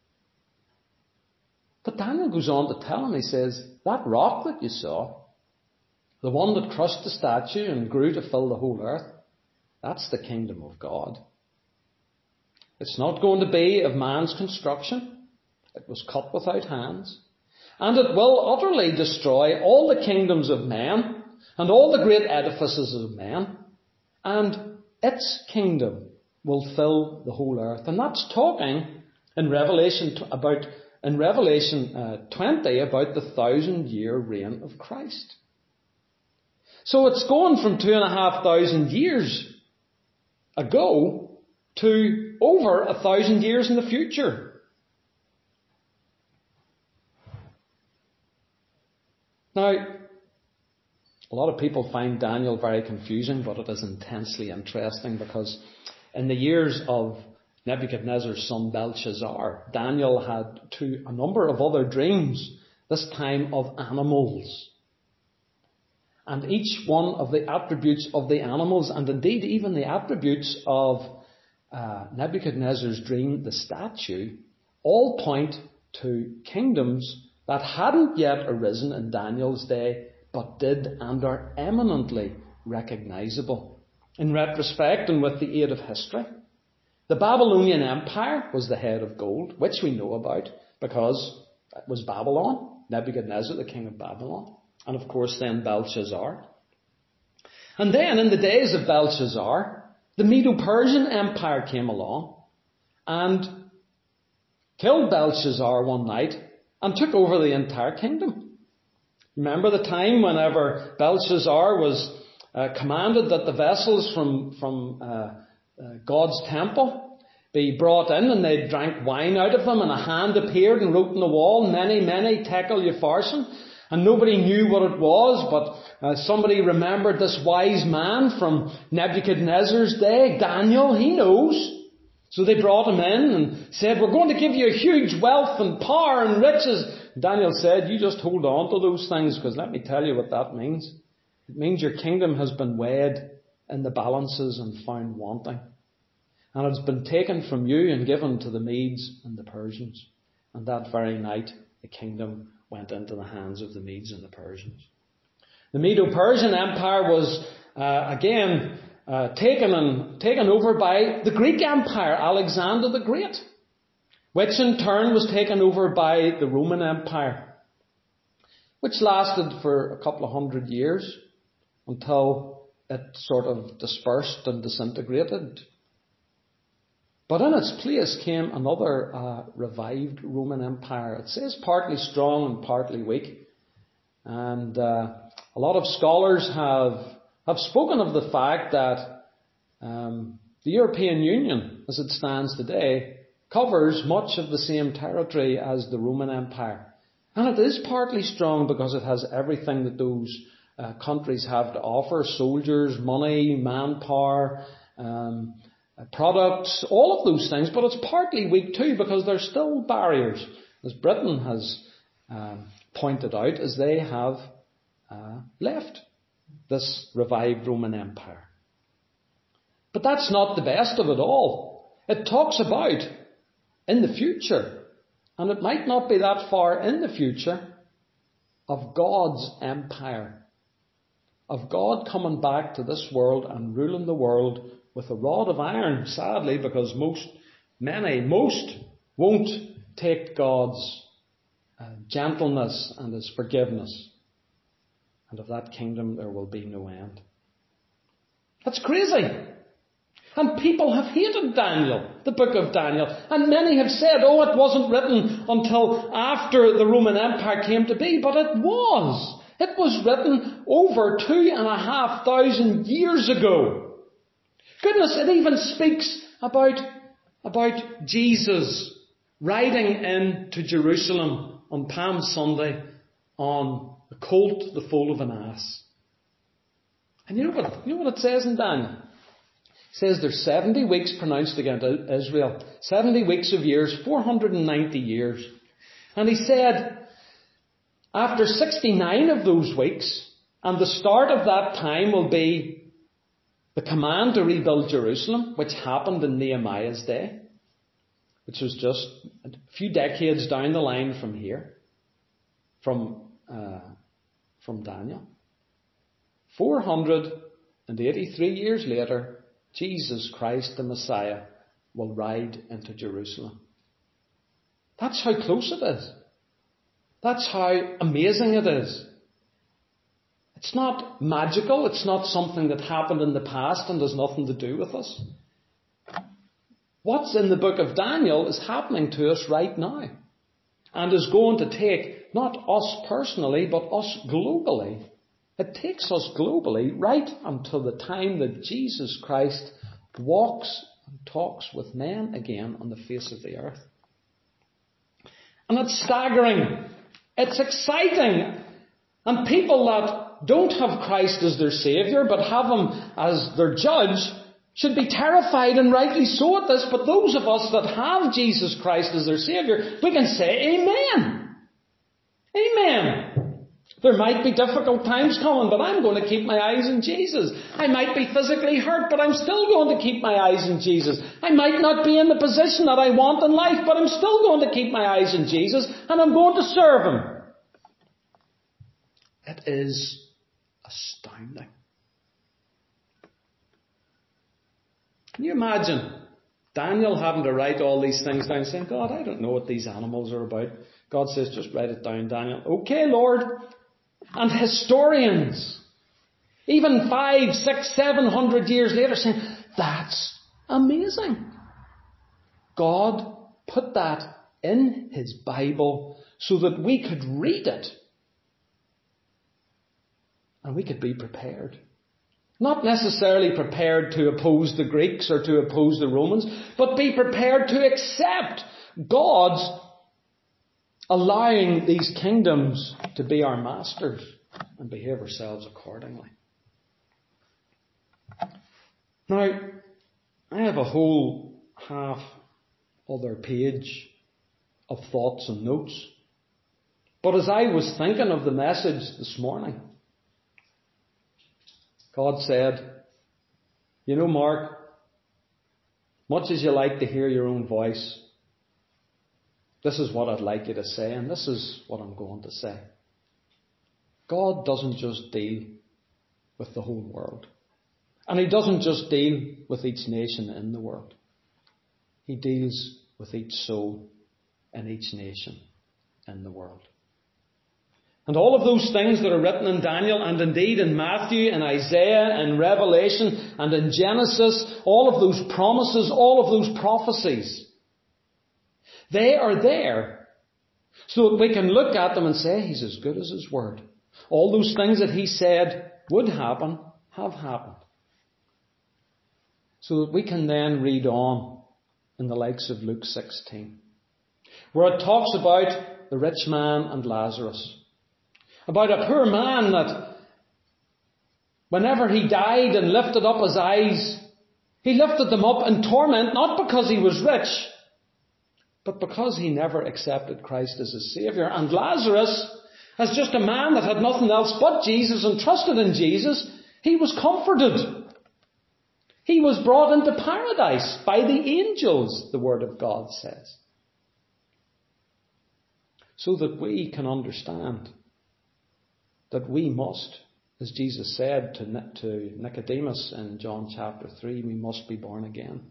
But Daniel goes on to tell him, he says, that rock that you saw, the one that crushed the statue and grew to fill the whole earth, that's the kingdom of God. It's not going to be of man's construction. It was cut without hands. And it will utterly destroy all the kingdoms of men and all the great edifices of men. And its kingdom will fill the whole earth. And that's talking in Revelation 20 about the 1,000-year reign of Christ. So it's going from 2,500 years ago to over 1,000 years in the future. Now, a lot of people find Daniel very confusing, but it is intensely interesting because in the years of Nebuchadnezzar's son Belshazzar, Daniel had a number of other dreams, this time of animals. And each one of the attributes of the animals, and indeed even the attributes of Nebuchadnezzar's dream, the statue, all point to kingdoms that hadn't yet arisen in Daniel's day, but did and are eminently recognizable. In retrospect and with the aid of history, the Babylonian Empire was the head of gold, which we know about because it was Babylon, Nebuchadnezzar, the king of Babylon, and of course then Belshazzar. And then in the days of Belshazzar, the Medo-Persian Empire came along and killed Belshazzar one night and took over the entire kingdom. Remember the time whenever Belshazzar was commanded that the vessels from God's temple be brought in, and they drank wine out of them, and a hand appeared and wrote on the wall, "Mene, mene, tekel upharsin," and nobody knew what it was, but somebody remembered this wise man from Nebuchadnezzar's day, Daniel. He knows. So they brought him in and said, "We're going to give you a huge wealth and power and riches." Daniel said, "You just hold on to those things, because let me tell you what that means. It means your kingdom has been weighed in the balances and found wanting. And it's been taken from you and given to the Medes and the Persians." And that very night, the kingdom went into the hands of the Medes and the Persians. The Medo-Persian Empire was again taken over by the Greek Empire, Alexander the Great, which in turn was taken over by the Roman Empire, which lasted for a couple of 100 years until it sort of dispersed and disintegrated. But in its place came another revived Roman Empire. It says partly strong and partly weak. And a lot of scholars have spoken of the fact that the European Union, as it stands today, covers much of the same territory as the Roman Empire. And it is partly strong because it has everything that those countries have to offer: soldiers, money, manpower, products, all of those things. But it's partly weak too because there's still barriers, as Britain has pointed out, as they have left this revived Roman Empire. But that's not the best of it all. It talks about in the future, and it might not be that far in the future, of God's empire. Of God coming back to this world and ruling the world with a rod of iron, sadly, because most won't take God's gentleness and His forgiveness. And of that kingdom there will be no end. That's crazy. And people have hated Daniel, the book of Daniel. And many have said, "Oh, it wasn't written until after the Roman Empire came to be." But it was. It was written over 2,500 years ago. Goodness, it even speaks about Jesus riding into Jerusalem on Palm Sunday on a colt, the foal of an ass. And you know what it says in Daniel? It says there's 70 weeks pronounced against Israel. 70 weeks of years, 490 years. And he said, after 69 of those weeks, and the start of that time will be the command to rebuild Jerusalem, which happened in Nehemiah's day, which was just a few decades down the line from here, from Daniel. 483 years later, Jesus Christ, the Messiah, will ride into Jerusalem. That's how close it is. That's how amazing it is. It's not magical. It's not something that happened in the past and has nothing to do with us. What's in the book of Daniel is happening to us right now, and is going to take not us personally, but us globally. It takes us globally right until the time that Jesus Christ walks and talks with men again on the face of the earth. And it's staggering. It's exciting. And people that don't have Christ as their Saviour, but have Him as their judge, should be terrified, and rightly so, at this. But those of us that have Jesus Christ as their Saviour, we can say amen. Amen. There might be difficult times coming, but I'm going to keep my eyes on Jesus. I might be physically hurt, but I'm still going to keep my eyes on Jesus. I might not be in the position that I want in life, but I'm still going to keep my eyes on Jesus, and I'm going to serve Him. It is astounding. Can you imagine Daniel having to write all these things down, saying, God, I don't know what these animals are about. God says, just write it down, Daniel. Okay, Lord. And historians, even 500, 600, 700 years later, saying, that's amazing. God put that in His Bible so that we could read it. And we could be prepared. Not necessarily prepared to oppose the Greeks or to oppose the Romans, but be prepared to accept God's allowing these kingdoms to be our masters and behave ourselves accordingly. Now, I have a whole half other page of thoughts and notes. But as I was thinking of the message this morning, God said, you know, Mark, much as you like to hear your own voice, this is what I'd like you to say, and this is what I'm going to say. God doesn't just deal with the whole world. And He doesn't just deal with each nation in the world. He deals with each soul in each nation in the world. And all of those things that are written in Daniel, and indeed in Matthew and Isaiah and Revelation and in Genesis, all of those promises, all of those prophecies, they are there so that we can look at them and say, He's as good as His word. All those things that He said would happen, have happened. So that we can then read on in the likes of Luke 16, where it talks about the rich man and Lazarus. About a poor man that whenever he died and lifted up his eyes, he lifted them up in torment, not because he was rich, but because he never accepted Christ as his Saviour. And Lazarus, as just a man that had nothing else but Jesus and trusted in Jesus, he was comforted. He was brought into paradise by the angels, the Word of God says. So that we can understand that we must, as Jesus said to Nicodemus in John chapter 3, we must be born again.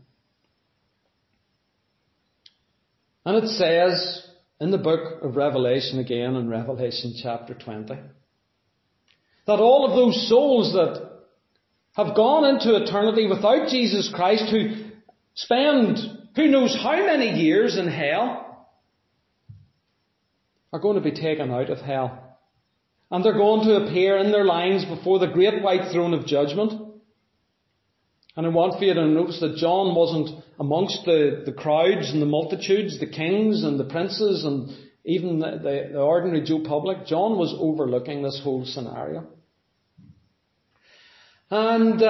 And it says in the book of Revelation again, in Revelation chapter 20, that all of those souls that have gone into eternity without Jesus Christ, who spend who knows how many years in hell, are going to be taken out of hell. And they're going to appear in their lines before the great white throne of judgment. And I want for you to notice that John wasn't amongst the crowds and the multitudes, the kings and the princes and even the ordinary Joe public. John was overlooking this whole scenario. And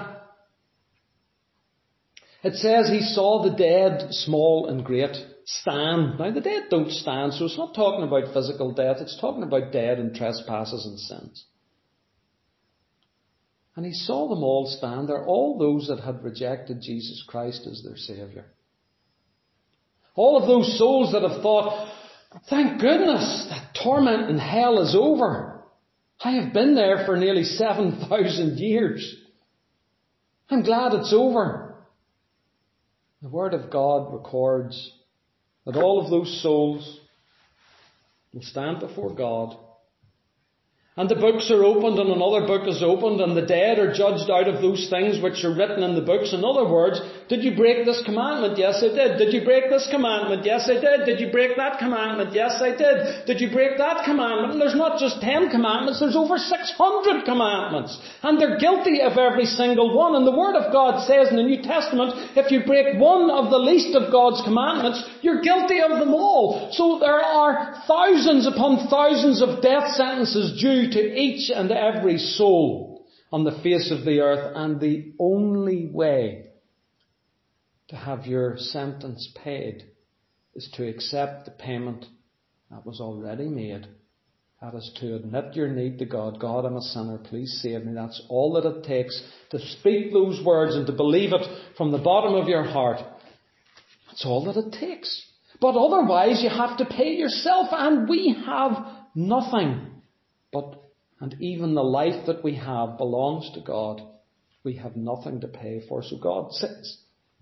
it says he saw the dead, small and great, stand. Now the dead don't stand, so it's not talking about physical death, it's talking about dead in trespasses and sins. And he saw them all stand there, all those that had rejected Jesus Christ as their Saviour. All of those souls that have thought, thank goodness that torment in hell is over. I have been there for nearly 7,000 years. I'm glad it's over. The Word of God records that all of those souls will stand before God. And the books are opened and another book is opened and the dead are judged out of those things which are written in the books. In other words, Did you break this commandment? Yes, I did. Did you break this commandment? Yes, I did. Did you break that commandment? Yes, I did. Did you break that commandment? And there's not just 10 commandments, there's over 600 commandments. And they're guilty of every single one. And the Word of God says in the New Testament, if you break one of the least of God's commandments, you're guilty of them all. So there are thousands upon thousands of death sentences due to each and every soul on the face of the earth. And the only way to have your sentence paid is to accept the payment that was already made. That is to admit your need to God. God, I'm a sinner. Please save me. That's all that it takes to speak those words and to believe it from the bottom of your heart. That's all that it takes. But otherwise you have to pay yourself, and we have nothing. And even the life that we have belongs to God. We have nothing to pay for. So God says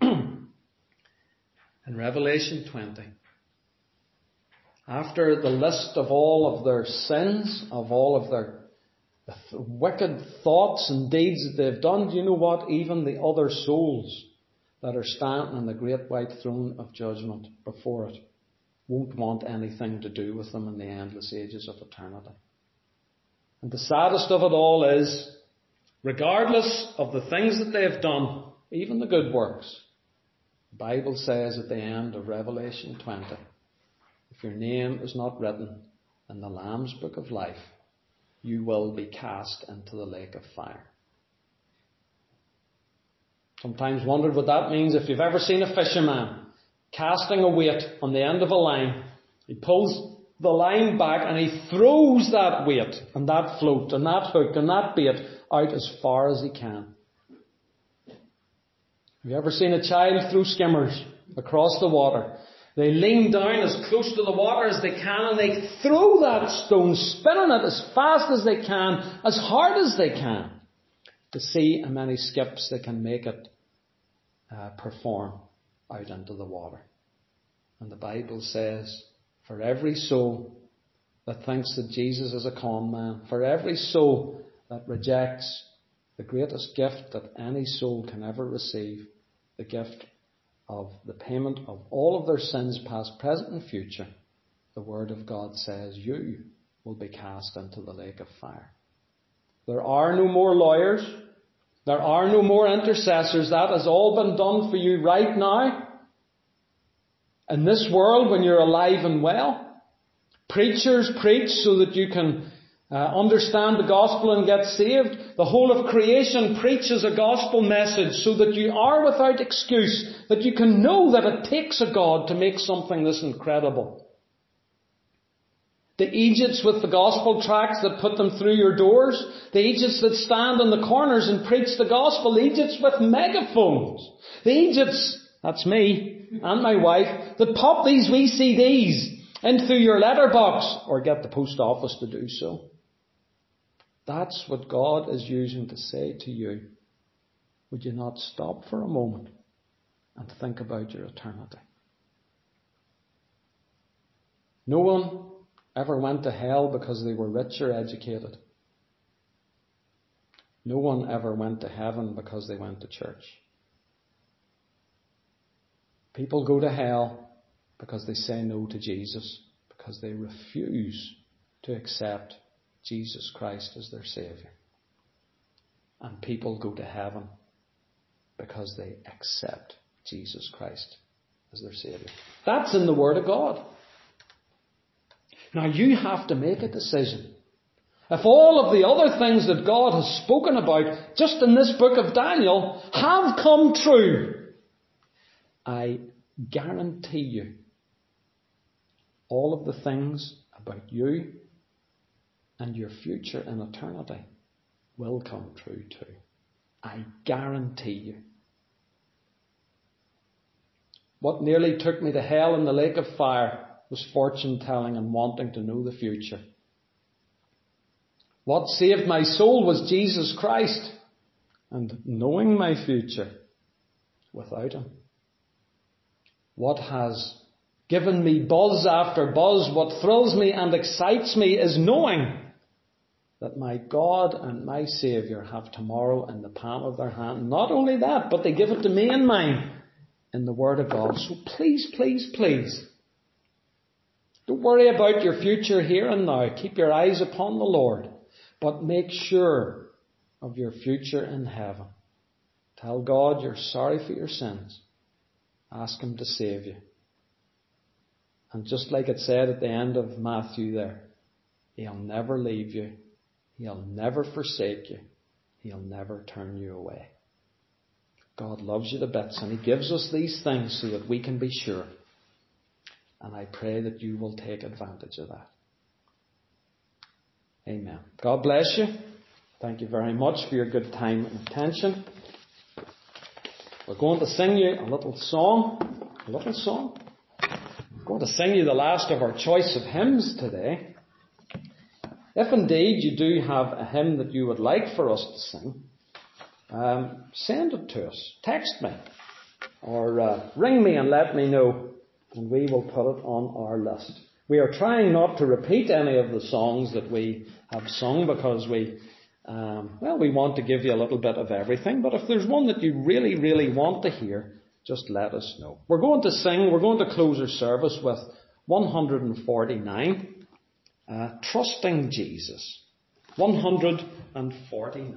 in Revelation 20, after the list of all of their sins, of all of their wicked thoughts and deeds that they've done, do you know what? Even the other souls that are standing on the great white throne of judgment before it won't want anything to do with them in the endless ages of eternity. And the saddest of it all is, regardless of the things that they have done, even the good works, the Bible says at the end of Revelation 20, if your name is not written in the Lamb's Book of Life, you will be cast into the lake of fire. Sometimes wondered what that means. If you've ever seen a fisherman casting a weight on the end of a line, he pulls the line back and he throws that weight and that float and that hook and that bait out as far as he can. Have you ever seen a child throw skimmers across the water? They lean down as close to the water as they can and they throw that stone, spinning it as fast as they can, as hard as they can, to see how many skips they can make it perform out into the water. And the Bible says, for every soul that thinks that Jesus is a con man, for every soul that rejects the greatest gift that any soul can ever receive, the gift of the payment of all of their sins, past, present and future, the Word of God says you will be cast into the lake of fire. There are no more lawyers. There are no more intercessors. That has all been done for you right now. In this world, when you're alive and well, preachers preach so that you can understand the gospel and get saved. The whole of creation preaches a gospel message so that you are without excuse, that you can know that it takes a God to make something this incredible. The Egypts with the gospel tracts that put them through your doors, the Egypts that stand on the corners and preach the gospel, the Egypts with megaphones, the Egypts, that's me and my wife, that pop these wee CDs into your letterbox or get the post office to do so. That's what God is using to say to you. Would you not stop for a moment and think about your eternity? No one ever went to hell because they were rich or educated. No one ever went to heaven because they went to church. People go to hell because they say no to Jesus, because they refuse to accept Jesus Christ as their Saviour. And people go to heaven because they accept Jesus Christ as their Saviour. That's in the Word of God. Now you have to make a decision. If all of the other things that God has spoken about just in this book of Daniel have come true, I guarantee you all of the things about you and your future in eternity will come true too. I guarantee you. What nearly took me to hell in the lake of fire was fortune telling and wanting to know the future. What saved my soul was Jesus Christ and knowing my future without Him. What has given me buzz after buzz, what thrills me and excites me is knowing that my God and my Saviour have tomorrow in the palm of their hand. Not only that, but they give it to me and mine in the Word of God. So please, please, please, don't worry about your future here and now. Keep your eyes upon the Lord, but make sure of your future in heaven. Tell God you're sorry for your sins. Ask Him to save you. And just like it said at the end of Matthew there, He'll never leave you. He'll never forsake you. He'll never turn you away. God loves you to bits, and He gives us these things so that we can be sure. And I pray that you will take advantage of that. Amen. God bless you. Thank you very much for your good time and attention. We're going to sing you a little song. A little song. We're going to sing you the last of our choice of hymns today. If indeed you do have a hymn that you would like for us to sing, send it to us. Text me. Or ring me and let me know, and we will put it on our list. We are trying not to repeat any of the songs that we have sung because we want to give you a little bit of everything. But if there's one that you really, really want to hear, just let us know. We're going to close our service with 149, Trusting Jesus. 149.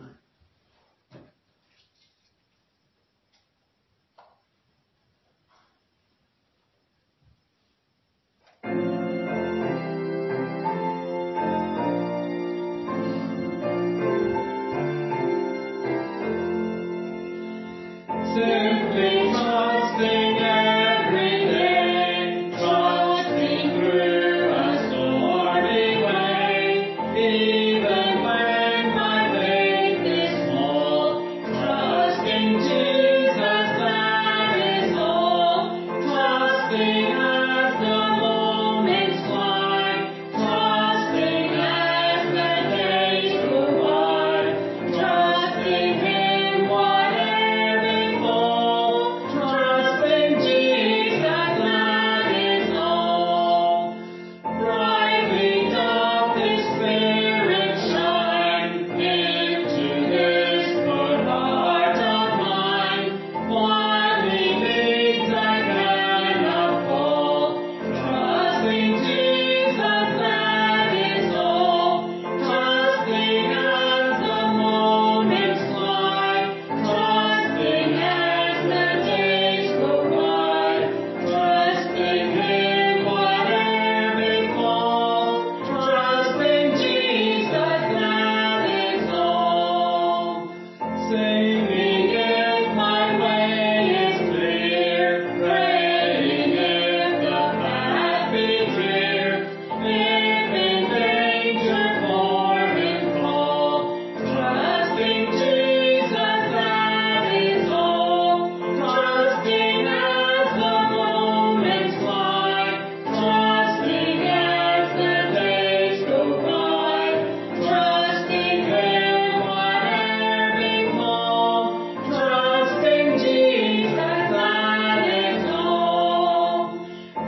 Simply trusting every day, trusting through a stormy way, even when my faith is small, trusting Jesus, that is all, trusting as the moments fly, trusting as the days go by, trusting Him whatever befall, trusting Jesus, that is all. Brightly doth His Spirit shine into this poor heart of mine. What He leads I cannot fall, trusting Jesus, that is all. Trusting as the moments fly, trusting as the days go by, trusting Him whatever befall, trusting Jesus, that is all. Singing if my way is clear, praying if the path be clear, if in danger for Him call, trusting Jesus, that is all. Trusting as the moments fly, trusting as the days go by, trusting Him whatever befall, trusting Jesus, that is all.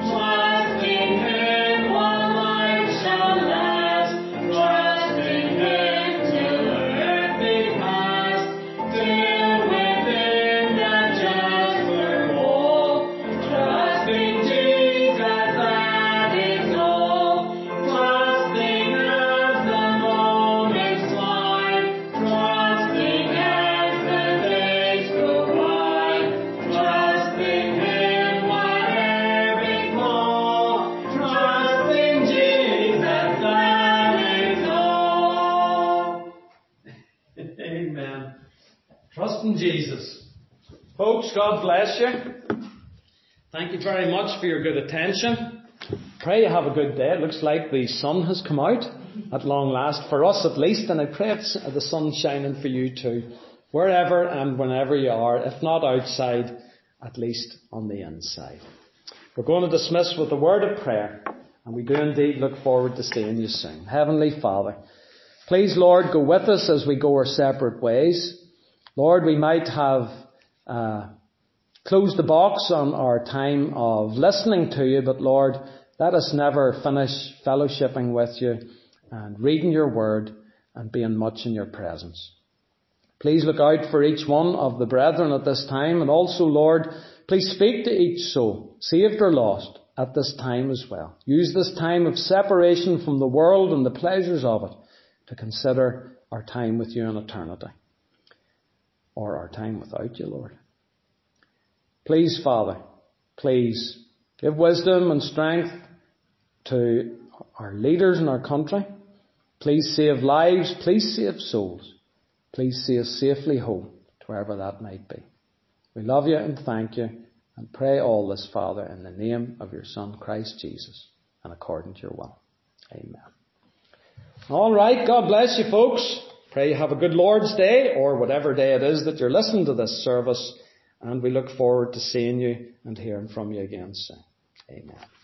Trusting Him while life shall last, trusting Him till earth be past, till within the just were whole, trusting Jesus, that is all. Trusting as the moments fly, trusting as the days go by, trusting Him whatever befall, trusting Jesus, that is all. Amen. Trusting Jesus. Folks, God bless you. Thank you very much for your good attention. Pray you have a good day. It looks like the sun has come out at long last, for us at least, and I pray the sun's shining for you too, wherever and whenever you are, if not outside, at least on the inside. We're going to dismiss with a word of prayer, and we do indeed look forward to seeing you soon. Heavenly Father, please, Lord, go with us as we go our separate ways. Lord, we might have closed the box on our time of listening to you, but Lord, let us never finish fellowshipping with you and reading your word and being much in your presence. Please look out for each one of the brethren at this time, and also, Lord, please speak to each soul, saved or lost, at this time as well. Use this time of separation from the world and the pleasures of it to consider our time with you in eternity, or our time without you, Lord. Please, Father, please give wisdom and strength to our leaders in our country. Please save lives. Please save souls. Please see us safely home to wherever that might be. We love you and thank you and pray all this, Father, in the name of your Son, Christ Jesus, and according to your will. Amen. All right. God bless you, folks. Pray you have a good Lord's Day, or whatever day it is that you're listening to this service. And we look forward to seeing you and hearing from you again soon. Amen.